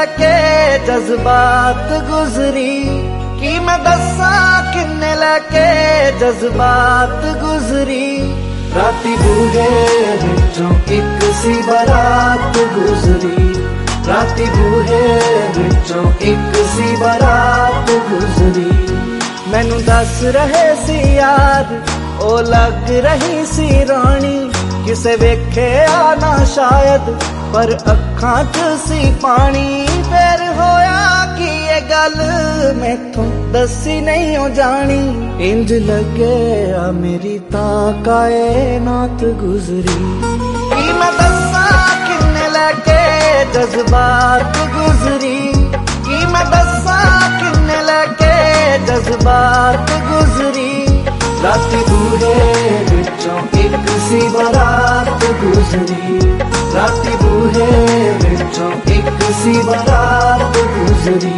लैके जज्बात गुजरी, की मैं दस्सां किन्ने लैके जज्बात गुजरी। राती बूहे विचों एक सी बारात गुजरी, राती बूहे विचों एक सी बारात गुजरी। मैनू दस रहे सी यार ओ लग रही सी रानी, किसे वेखे आना शायद पर अखां च सी पानी। फिर होया कि ये गल मैथों दसी नहीं हो जानी, इंज लगे आ मेरी तां कायनात गुजरी। की मैं दस्सां किन्ने लैके जज्बात गुजरी, की मैं दस्सां किन्ने लैके जज्बात गुजरी। राती बूहे विचों एक सी बारात गुजरी, राती बूहे विचों एक सी बारात गुजरी।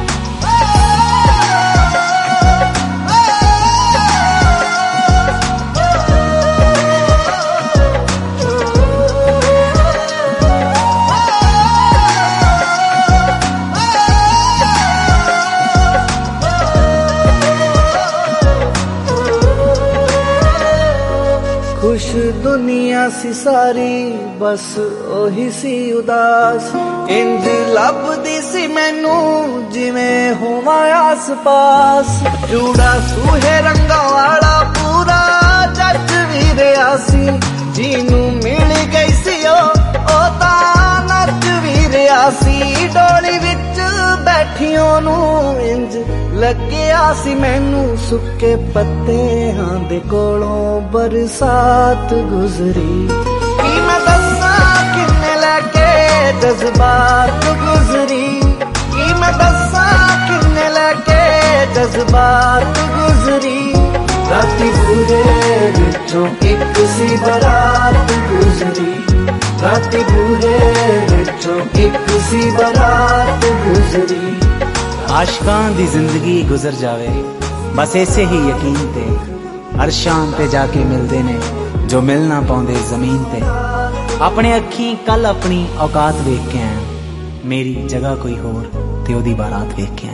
खुश दुनिया सी सारी बस ओही सी उदास, इंज लभदी सी मैनू जिवें होवां आस पास। जूड़ा सूहे रंगा वाला पूरा जज भी रहा सी, जीनू मिल गई सी ओ तां नच भी रहा सी। डोली विच बैठियों नू इंज लग्या सी मैनू सुक्के पत्तेहां दे कोलों बरसात गुजरी। की मैं दस्सां किन्ने लैके जज्बात गुजरी, की मैं दस्सां किन्ने लैके जज्बात गुजरी। राती बूहे विचों एक सी बारात गुजरी, राती बूहे विचों एक सी बारात गुजरी। आशकां दी जिंदगी गुजर जावे बस ऐसे ही यकीन ते, अरशां ते जाके मिलदे ने जो मिल ना पाउंदे जमीन ते। अपने अखीं कल अपनी औकात वेख के आया, मेरी जगह कोई होर ते ओदी बारात वेख के आया।